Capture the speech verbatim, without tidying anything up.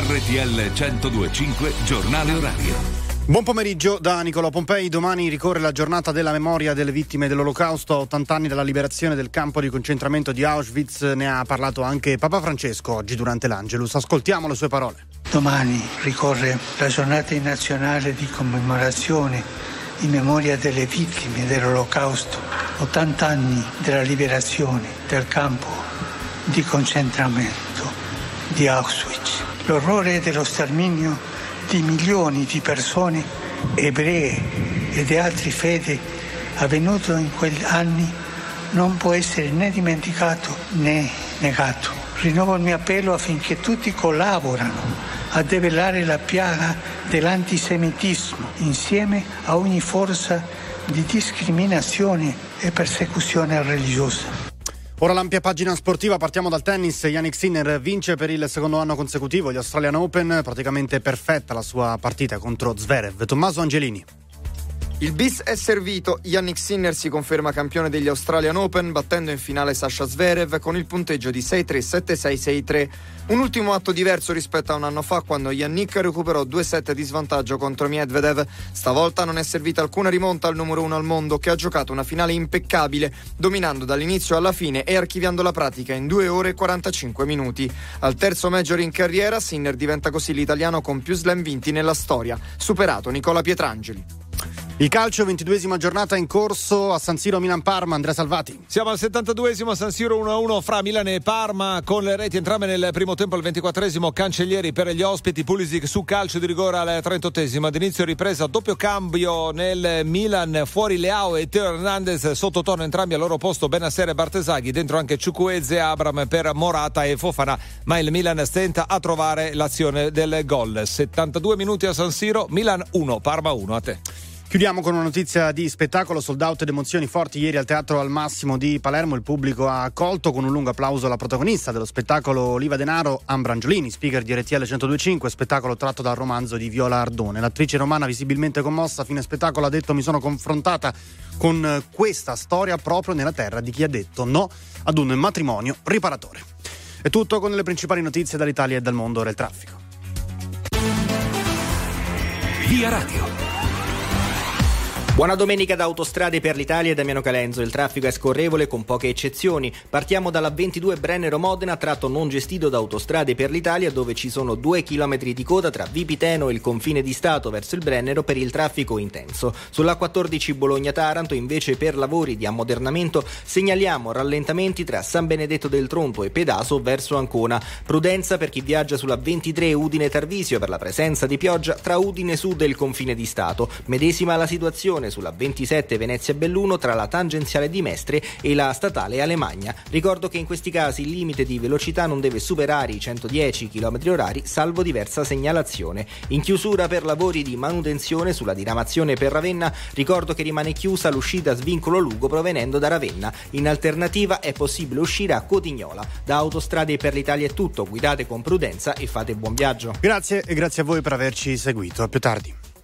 R T L centodue e cinque Giornale Orario. Buon pomeriggio da Nicolò Pompei. Domani ricorre la giornata della memoria delle vittime dell'Olocausto, a ottanta anni dalla liberazione del campo di concentramento di Auschwitz. Ne ha parlato anche Papa Francesco oggi durante l'Angelus. Ascoltiamo le sue parole. Domani ricorre la giornata nazionale di commemorazione in memoria delle vittime dell'Olocausto, ottanta anni dalla liberazione del campo di concentramento di Auschwitz. L'orrore dello sterminio di milioni di persone ebree e di altre fedi avvenuto in quegli anni non può essere né dimenticato né negato. Rinnovo il mio appello affinché tutti collaborano a debellare la piaga dell'antisemitismo insieme a ogni forza di discriminazione e persecuzione religiosa. Ora l'ampia pagina sportiva, partiamo dal tennis. Jannik Sinner vince per il secondo anno consecutivo gli Australian Open, praticamente perfetta la sua partita contro Zverev. Tommaso Angelini. Il bis è servito, Jannik Sinner si conferma campione degli Australian Open battendo in finale Sasha Zverev con il punteggio di sei tre sette sei sei tre. Un ultimo atto diverso rispetto a un anno fa quando Jannik recuperò due set di svantaggio contro Medvedev. Stavolta non è servita alcuna rimonta al numero uno al mondo, che ha giocato una finale impeccabile, dominando dall'inizio alla fine e archiviando la pratica in due ore e quarantacinque minuti. Al terzo major in carriera, Sinner diventa così l'italiano con più slam vinti nella storia, superato Nicola Pietrangeli. Il calcio, ventiduesima giornata in corso a San Siro, Milan-Parma. Andrea Salvati. Siamo al settantaduesimo a San Siro, uno a uno fra Milan e Parma, con le reti entrambe nel primo tempo. Al ventiquattresimo Cancellieri per gli ospiti, Pulisic su calcio di rigore al trentottesimo. Ad inizio ripresa, doppio cambio nel Milan, fuori Leao e Teo Hernandez, sottotono entrambi al loro posto Benasser e Bartesaghi, dentro anche Chukwueze e Abram per Morata e Fofana, ma il Milan stenta a trovare l'azione del gol. settantadue minuti a San Siro, Milan uno, Parma uno. A te. Chiudiamo con una notizia di spettacolo, sold out ed emozioni forti ieri al Teatro Al Massimo di Palermo. Il pubblico ha accolto con un lungo applauso la protagonista dello spettacolo Oliva Denaro, Ambra Angiolini, speaker di R T L centodue e cinque, spettacolo tratto dal romanzo di Viola Ardone. L'attrice romana, visibilmente commossa a fine spettacolo, ha detto: mi sono confrontata con questa storia proprio nella terra di chi ha detto no ad un matrimonio riparatore. È tutto con le principali notizie dall'Italia e dal mondo. Ora il traffico. Via Radio. Buona domenica da Autostrade per l'Italia e Damiano Calenzo. Il traffico è scorrevole con poche eccezioni. Partiamo dalla ventidue Brennero-Modena, tratto non gestito da Autostrade per l'Italia, dove ci sono due chilometri di coda tra Vipiteno e il confine di Stato verso il Brennero per il traffico intenso. Sulla quattordici Bologna-Taranto, invece, per lavori di ammodernamento segnaliamo rallentamenti tra San Benedetto del Tronto e Pedaso verso Ancona. Prudenza per chi viaggia sulla ventitré Udine-Tarvisio per la presenza di pioggia tra Udine Sud e il confine di Stato. Medesima la situazione sulla ventisette Venezia-Belluno tra la tangenziale di Mestre e la statale Alemagna. Ricordo che in questi casi il limite di velocità non deve superare i centodieci chilometri orari, salvo diversa segnalazione. In chiusura per lavori di manutenzione sulla diramazione per Ravenna, ricordo che rimane chiusa l'uscita Svincolo Lugo provenendo da Ravenna. In alternativa è possibile uscire a Cotignola. Da Autostrade per l'Italia è tutto, guidate con prudenza e fate buon viaggio. Grazie e grazie a voi per averci seguito. A più tardi.